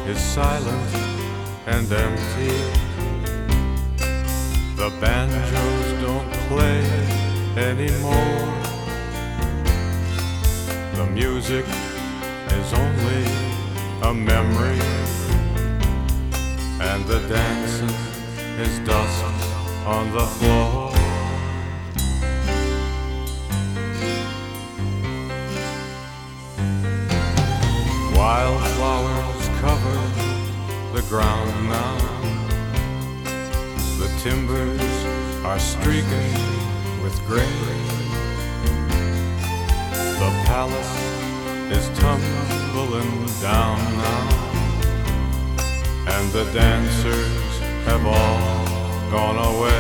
is silent and empty. The banjos don't play anymore. The music is only a memory, and the dancing is dust on the floor. Wildflowers cover the ground now. The timbers are streaking with gray. The palace is tumbling down now, and the dancers have all gone away.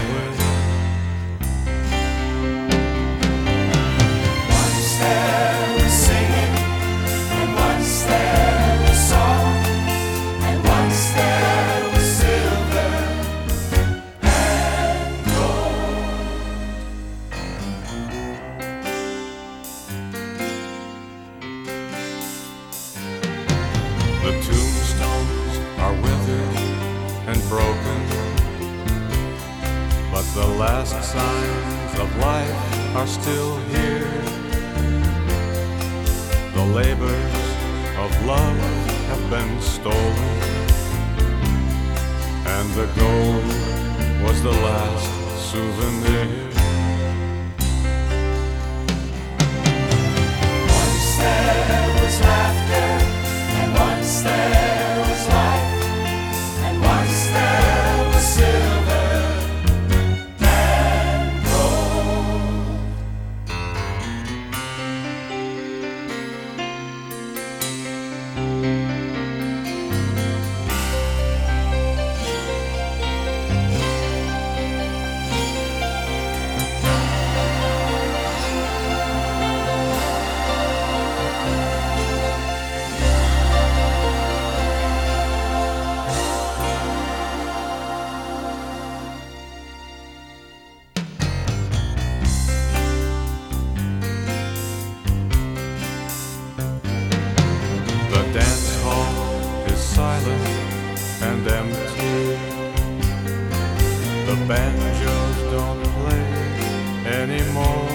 Once there was singing, and once there was song, and once there was silver and gold. The tombstones are withered and broken, but the last signs of life are still here. The labors of love have been stolen, and the gold was the last souvenir. Once there was laughter, and once there was life, and once there was silver and gold. The dance hall is silent and empty. The banjos don't play anymore.